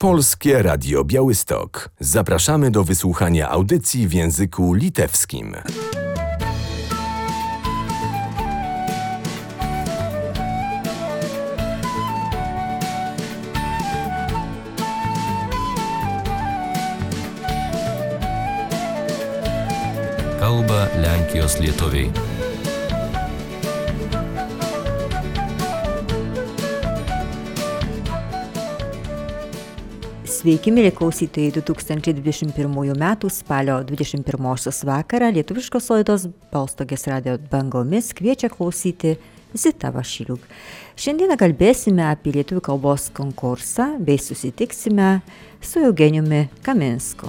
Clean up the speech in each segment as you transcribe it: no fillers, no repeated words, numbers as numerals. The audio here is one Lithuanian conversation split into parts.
Polskie Radio Białystok. Zapraszamy do wysłuchania audycji w języku litewskim. Kalba Lenkijos lietuviai. Sveiki, mėly klausytojai, 2021 m. spalio 21 vakarą lietuviškos laidos Balstogės radio bangomis kviečia klausyti Zita Vašiliuk. Šiandieną kalbėsime apie lietuvių kalbos konkursą bei susitiksime su Eugenijumi Kaminsku.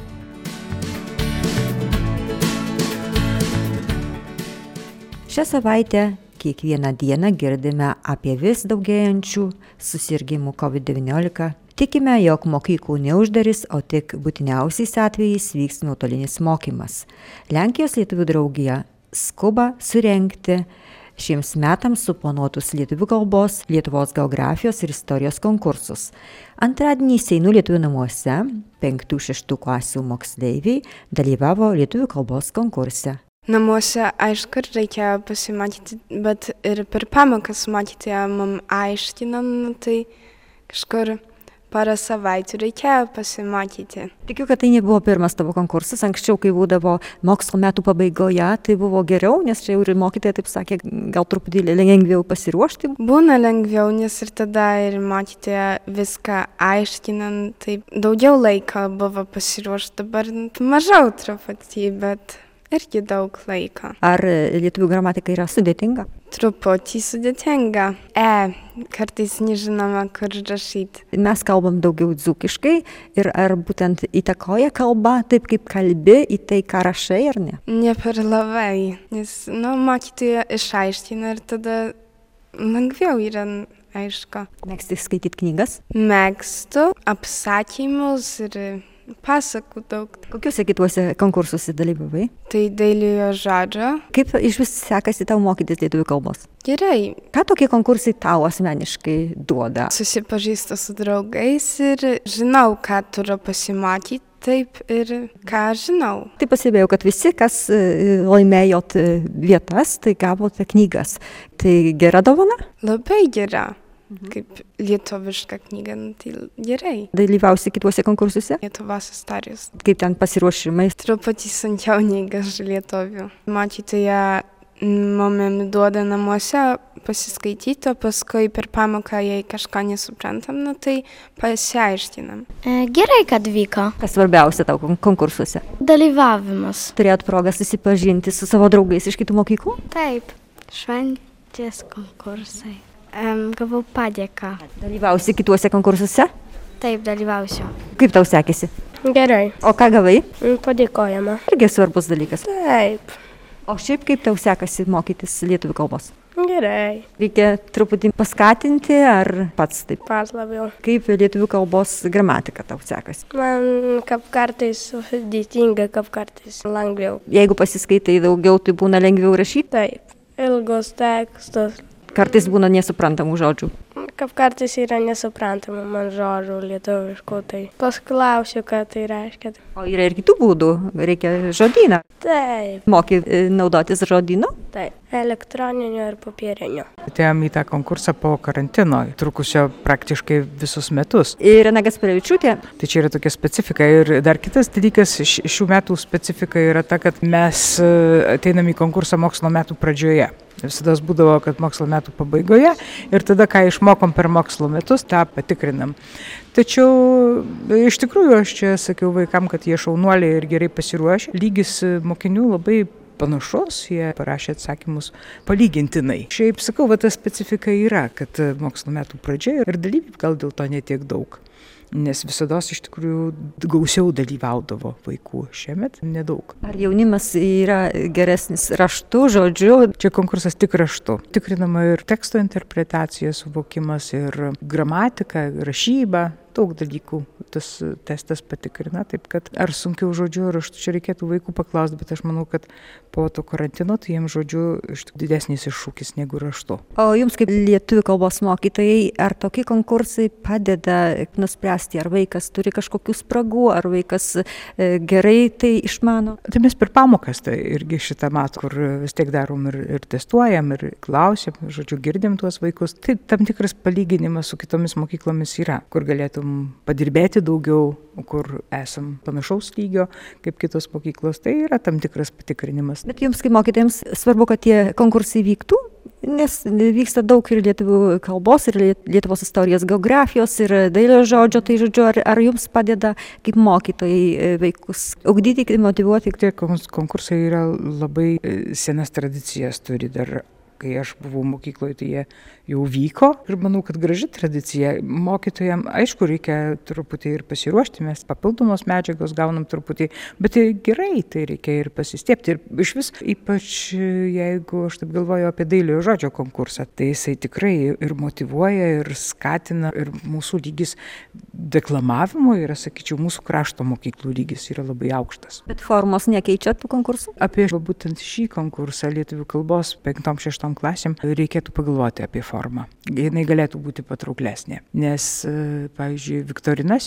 Šią savaitę kiekvieną dieną girdime apie vis daugėjančių susirgimų COVID-19. Tikime, jog mokyklų neuždarys, o tik būtiniausiais atvejais vyks nuotolinis mokymas. Lenkijos lietuvių draugija skuba surengti šiems metams suplanuotus lietuvių kalbos, Lietuvos geografijos ir istorijos konkursus. Antradienį Seinų lietuvių namuose 5-6 klasių moksleiviai dalyvavo lietuvių kalbos konkurse. Namuose, aišku, reikia pasimatyti, bet ir per pamokas matyti, mums aiškinant, tai kažkur parą savaičių reikėjo pasimatyti. Tikiu, kad tai nebuvo pirmas tavo konkursas. Anksčiau, kai būdavo mokslo metų pabaigoje, tai buvo geriau, nes čia jau ir mokytojai taip sakė, gal truputį lengviau pasiruošti. Būna lengviau, nes ir tada ir matyti viską aiškinant, tai daugiau laiko buvo pasiruošti, dabar mažiau truputį, bet irgi daug laiko. Ar lietuvių gramatika yra sudėtinga? Truputį sudėtinga. Kartais nežinoma, kur rašyti. Mes kalbam daugiau dzūkiškai ir ar būtent įtakoja kalba, taip kaip kalbi, į tai, ką rašai, ar ne? Ne per labai, nes, mokytoja išaiškina ir tada lengviau yra, aišku. Mėgsti skaityti knygas? Mėgstu apsakymus ir pasakų daug. Kokiuose kituose konkursuose dalyvavai? Tai dailiojo žodžio. Kaip iš vis sekasi tau mokytis lietuvių kalbos? Gerai. Ką tokie konkursai tau asmeniškai duoda? Susipažįstu su draugais ir žinau, ką turiu pasimatyti, taip ir ką žinau. Tai pasibėjau, kad visi, kas laimėjot vietas, tai gavote knygas. Tai gera dovana? Labai gera. Kaip lietuviška knyga, tai gerai. Dalyvausi kituose konkursuose? Lietuvos istorijos. Kaip ten pasiruošimai? Truputį sunkiau nei lietuvių. Matytoja mums duoda namuose pasiskaityti, o paskui per pamoką, jei kažką nesuprantam, tai pasiaiškinam. Gerai, kad vyko. Kas svarbiausia tau konkursuose? Dalyvavimas. Turėjot progą susipažinti su savo draugais iš kitų mokyklų? Taip. Šventės konkursai. Gavau padėką. Dalyvausi kituose konkursuose? Taip, dalyvausiu. Kaip tau sekėsi? Gerai. O ką gavai? Padėkojama. Irgi svarbus dalykas. Taip. O šiaip kaip tau sekasi mokytis lietuvių kalbos? Gerai. Reikia truputį paskatinti ar pats taip? Pats labiau. Kaip lietuvių kalbos gramatika tau sekasi? Man kaip kartais sudėtinga, kaip kartais lengviau. Jeigu pasiskaitai daugiau, tai būna lengviau rašyti? Taip. Ilgos tekstos. Kartais būna nesuprantamų žodžių. Kaip kartais yra nesuprantama man žodžių lietuviškų, tai pasklausiu, ką tai reiškia. O yra ir kitų būdų, reikia žodyną. Taip. Moki naudotis žodynu? Taip, elektroniniu ir popieriniu. Atėjom į tą konkursą po karantino, trukusio praktiškai visus metus. Irena Gasparevičiūtė. Tai čia yra tokia specifika. Ir dar kitas dalykas, šių metų specifika yra ta, kad mes ateinam į konkursą mokslo metų pradžioje. Visada būdavo, kad mokslo metų pabaigoje ir tada, ką išmokom per mokslo metus, tą patikrinam. Tačiau iš tikrųjų aš čia sakiau vaikam, kad jie šaunuoliai ir gerai pasiruošę. Lygis mokinių labai panašus, jie parašė atsakymus palygintinai. Šiaip sakau, ta specifika yra, kad mokslo metų pradžia ir dalyvių gal dėl to netiek daug. Nes visados iš tikrųjų gausiau dalyvaudavo vaikų, šiemet nedaug. Ar jaunimas yra geresnis raštu, žodžiu? Čia konkursas tik raštu. Tikrinama ir teksto interpretacija, suvokimas, ir gramatika, rašyba, daug dalykų tas testas patikrina, taip kad ar sunkiau žodžiu raštu, čia reikėtų vaikų paklausti, bet aš manau, kad po to karantino tai jiems žodžiu didesnis iššūkis negu raštu. O jums kaip lietuvių kalbos mokytojai, ar tokie konkursai padeda nuspręsti, ar vaikas turi kažkokių spragų, ar vaikas gerai tai išmano? Tai mes per pamokas tai irgi šitą matą, kur vis tiek darom ir testuojam, ir klausim, žodžiu, girdim tuos vaikus. Tai tam tikras palyginimas su kitomis mokyklomis yra, kur galėtum padirbėti daugiau, kur esam panašaus lygio kaip kitos mokyklos. Tai yra tam tikras patikrinimas. Bet jums kaip mokytojams svarbu, kad tie konkursai vyktų? Nes vyksta daug ir lietuvių kalbos, ir Lietuvos istorijos, geografijos, ir dailio žodžio, tai žodžiu, ar jums padeda kaip mokytojai vaikus ugdyti, motyvuoti? Tie konkursai yra labai senas tradicijas turi dar. Kai aš buvau mokykloje, tai jie jau vyko ir manau, kad graži tradicija. Mokytojams, aišku, reikia truputį ir pasiruošti, mes papildomos medžiagos gaunam truputį, bet tai gerai, tai reikia ir pasistiepti. Ir iš vis, ypač jeigu aš taip galvoju apie dailiojo žodžio konkursą, tai jisai tikrai ir motyvuoja, ir skatina, ir mūsų lygis deklamavimo yra, sakyčiau, mūsų krašto mokyklų lygis yra labai aukštas. Bet formos nekeičia tų konkursų? Apie būtent šį konkursą lietuvių kalbos 5-6 klasėm reikėtų pagalvoti apie formą. Jinai galėtų būti patrauklesnė, nes, pavyzdžiui, viktorina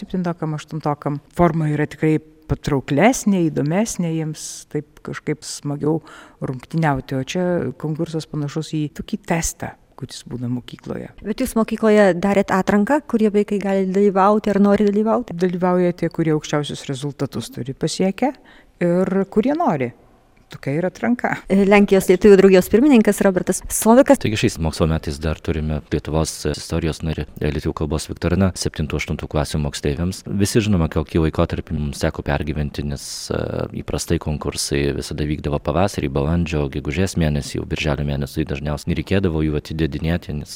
7-8 forma yra tikrai patrauklesnė, įdomesnė, jiems taip kažkaip smagiau rungtyniauti, o čia konkursas panašus į tokį testą, kuris būna mokykloje. Bet jūs mokykloje darėt atranką, kurie vaikai gali dalyvauti ar nori dalyvauti? Dalyvauja tie, kurie aukščiausius rezultatus turi pasiekę ir kurie nori. Tokia yra atranka. Lenkijos lietuvių draugijos pirmininkas Robertas Slovikas. Taigi šiais mokslo metais dar turime Lietuvos istorijos ir lietuvių kalbos viktoriną 7-8 klasių moksleiviams. Visi žinoma, kokį laikotarpį mums teko pergyventi, nes įprastai konkursai visada vykdavo pavasarį, balandžio, gegužės mėnesį, jau birželio mėnesį dažniausiai nereikėdavo jų atidėdinėti, nes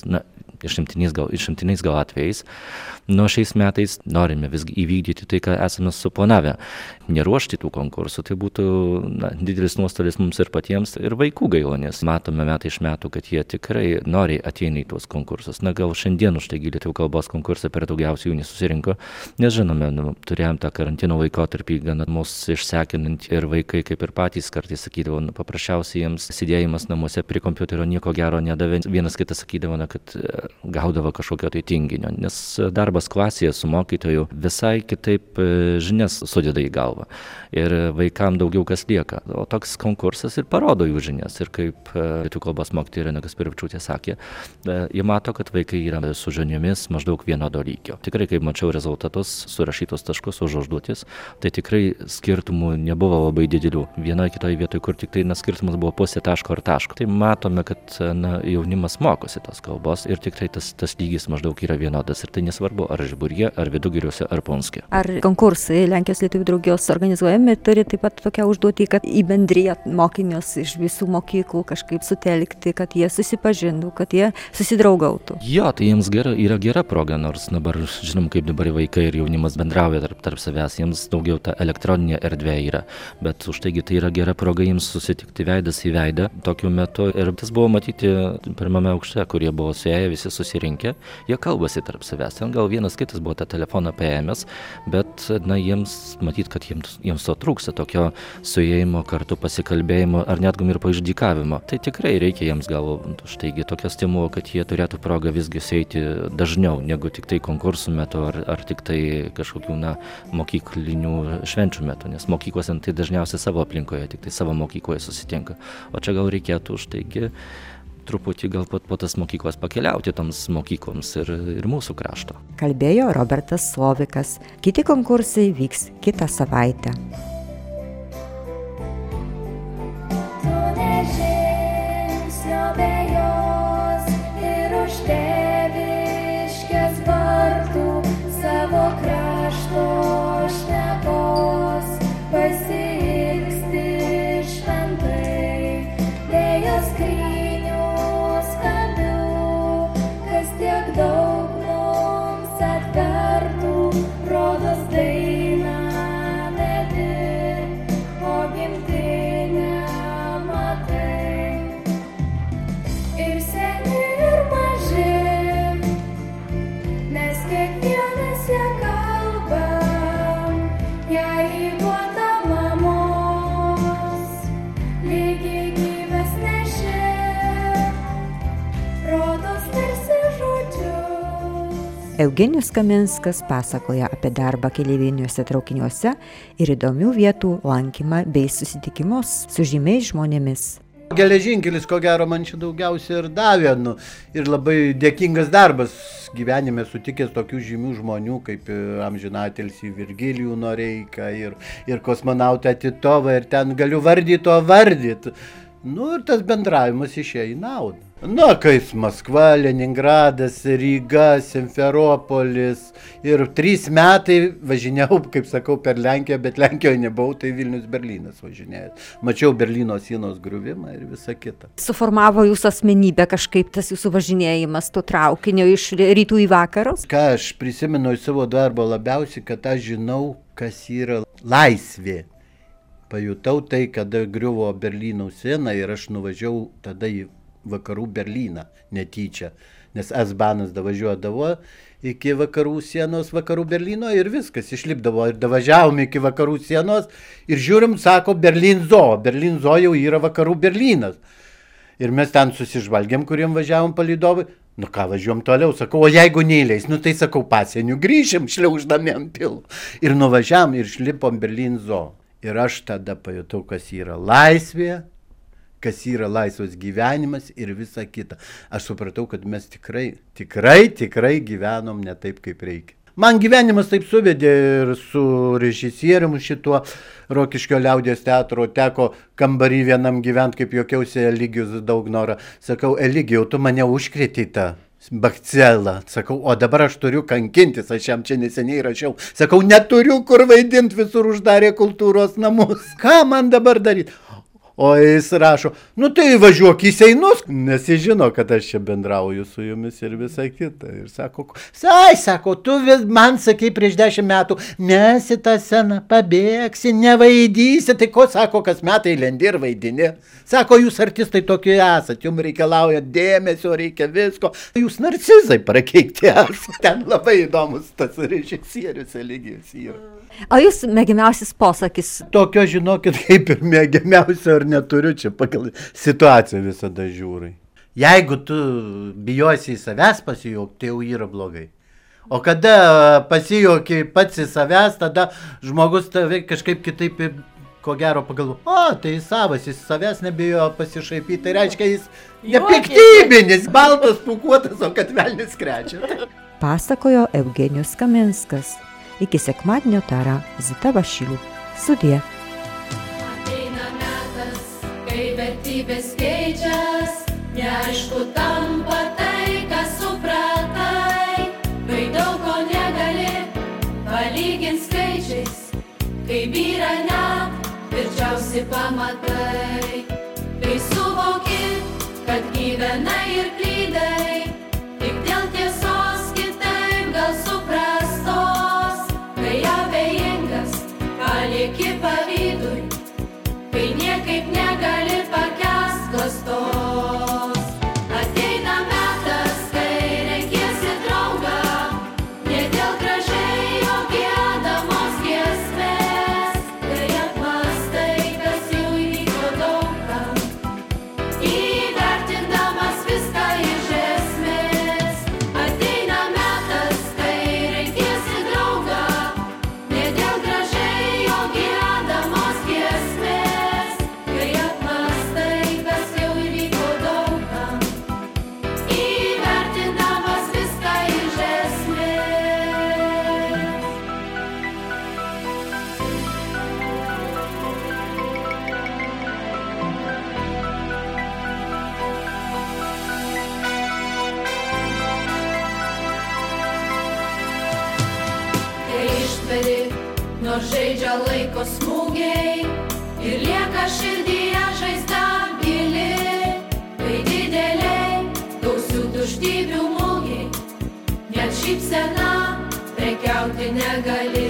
išimtiniais gal atvejais. Nuo šiais metais norime visgi įvykdyti tai, ką esame suplanavę. Neruošti tų konkursų, tai būtų didelis nuostolis mums ir patiems, ir vaikų gaila, nes matome metai iš metų, kad jie tikrai noriai ateina į tuos konkursus. Na, gal šiandien už tai lietuvių kalbos konkursą per daugiausiai jų nesusirinko, nes žinome, turėjom tą karantino laikotarpį gana mus išsekinant ir vaikai kaip ir patys kartais sakydavo, paprasčiausiai jiems sėdėjimas namuose prie kompiuterio nieko gero nedavė. Vienas kitas sakydavo, kad gaudavo kažkokio tai tinginio, nes darbas klasėje su mokytoju visai kitaip žinias sudeda į galvą ir vaikam daugiau kas lieka. O toks konkursas ir parodo jų žinias. Ir kaip lietuvių kalbos mokytoja Irena Gaspiravičiūtė sakė, jie mato, kad vaikai yra su žiniomis maždaug vienodo lygio. Tikrai, kai mačiau rezultatus, surašytus taškus už užduotis, tai tikrai skirtumų nebuvo labai didelių. Vienoje kitoje vietoje, kur tik tai skirtumas buvo pusė taško ar taško. Tai matome, kad jaunimas mokosi tos kalbos ir tikrai tas lygis maždaug yra vienodas. Ir tai nesvarbu, ar Žiburyje, ar Vidugiriuose, ar Punske. Ar konkursai Lenkijos lietuvių draugijos organizuojami turi taip pat tokią užduotį, kad į bendriją mokinius iš visų mokyklų kažkaip sutelkti, kad jie susipažintų, kad jie susidraugautų? Jo, tai jiems yra gera proga, nors dabar žinom, kaip dabar vaikai ir jaunimas bendrauja tarp savęs, jiems daugiau ta elektroninė erdvė yra, bet už taigi tai yra gera proga jiems susitikti veidas į veidą tokiu metu. Ir tas buvo matyti pirmame aukšte, kurie buvo suėję, visi susirinkę, jie kalbasi tarp savęs. Ten gal vienas kitas buvo tą telefoną paėmęs, bet jiems matyt, kad jiems to trūksta, tokio suėjimo, kartu pasikalbėjimo ar netgi ir paišdykavimo. Tai tikrai reikia jiems gal štaigi tokio stimulo, kad jie turėtų progą visgi eiti dažniau, negu tik tai konkursų metu ar tik tai kažkokių mokyklinių švenčių metu, nes mokyklose tai dažniausiai savo aplinkoje, tik tai savo mokykloje susitinka. O čia gal reikėtų štaigi truputį gal po tas mokyklas pakeliauti toms mokykloms ir mūsų krašto. Kalbėjo Robertas Slovikas. Kiti konkursai vyks kitą savaitę. Daug mums atvertų, rodos dainą vedė. Eugenijus Kaminskas pasakoja apie darbą keleiviniuose traukiniuose ir įdomių vietų lankymą bei susitikimus su žymiais žmonėmis. Geležinkelis, ko gero, man čia daugiausiai ir davė, ir labai dėkingas darbas gyvenime sutikęs tokių žymių žmonių, kaip amžinatilsį Virgilijų Noreiką ir kosmonautą Titovą, ir ten galiu vardyti. Ir tas bendravimas išėjo į naudą. Kaip Maskva, Leningradas, Ryga, Simferopolis. Ir 3 metai važinėjau, kaip sakau, per Lenkiją, bet Lenkijoje nebuvau, tai Vilnius Berlynas važinėjęs. Mačiau Berlyno sienos griuvimą ir visą kitą. Suformavo jūsų asmenybę kažkaip tas jūsų važinėjimas tuo traukiniu iš rytų į vakarus? Ką aš prisimenu iš savo darbo labiausiai, kad aš žinau, kas yra laisvė. Pajutau tai, kada griuvo Berlyno siena ir aš nuvažiavau tada į vakarų Berlyną netyčia, nes S-banas davažiuodavo iki vakarų sienos vakarų Berlyno ir viskas išlipdavo ir davažiavom iki vakarų sienos ir žiūrim, sako, Berlin Zoo jau yra vakarų Berlynas. Ir mes ten susižvalgėm, kuriem važiavom palydovai. Ką, važiuom toliau, sakau, o jeigu neįleis, tai sakau, pasieniu grįšim, šliauždami ant pilų. Ir nuvažiavom ir išlipom Berlin Zoo. Ir aš tada pajutau, kas yra laisvė, kas yra laisvas gyvenimas ir visa kita. Aš supratau, kad mes tikrai gyvenom ne taip, kaip reikia. Man gyvenimas taip suvedė ir su režisierium šituo Rokiškio liaudies teatro teko kambarį vienam gyvent, kaip juokiausi Eligijus Daugnorą. Sakau, Eligijau, tu mane užkrėtei tą bakcelą. Sakau, o dabar aš turiu kankintis, aš jam čia neseniai rašiau. Sakau, neturiu kur vaidinti, visur uždarė kultūros namus. Ką man dabar daryti? O jis rašo, tai važiuok į Seinus, nes jis žino, kad aš čia bendrauju su jumis ir visa kita. Ir sako, tu man sakei prieš 10 metų, mesi tą sceną, pabėgsi, nevaidysi, tai ko, sako, kas metai lendi ir vaidini. Sako, jūs artistai tokie esat, jums reikalauja dėmesio, reikia visko. Jūs narcizai prakeikti esat. Ten labai įdomus tas režisierius Eligijus yra. O jūs mėgiamiausias posakis? Tokio, žinokit, kaip ir mėgiamiausio ar neturiu, čia pagal situaciją visada žiūrai. Jeigu tu bijosi į savęs pasijuokti, tai jau yra blogai. O kada pasijuoki pats į savęs, tada žmogus tave kažkaip kitaip, ko gero, pagalvo, tai savas, jis savęs nebijo pasišaipyti, tai reiškia, jis nepiktybinis, baltas, pūkuotas, o kad velnis krečia. Pasakojo Eugenijus Kaminskas. Iki sekmadienio tara Zita Vašilių. Sudie. Ateina metas, kai vertybės keičias, neaišku tampa tai, ką supratai, kai daug ko negali palygint skaičiais, kai vyra net tvirčiausi pamatai, kai suvoki, kad gyvenai ir klydai, tik dėl tiesos kitaip gal suprastos, kai abejingas palieki pavydui, kai niekaip negali pakęst klastos. Ateina metas, kai renkiesi draugą, ne dėl gražiai jo giedamos giesmės, kai apmąstai, kas jau įvyko daug kam, įvertindamas viską iš esmės. Ateina metas, kai renkiesi draugą, ne dėl gražiai jo giedamos giesmės, kai apmąstai, kas jau įvyko daug kam, įvertindamas viską iš esmės. Kai ištveri, nors žaidžia laiko smūgiai ir lieka širdyje žaizda gili, kai dideliai gausių tuštybių mūgiai, net šypsena prekiauti negali.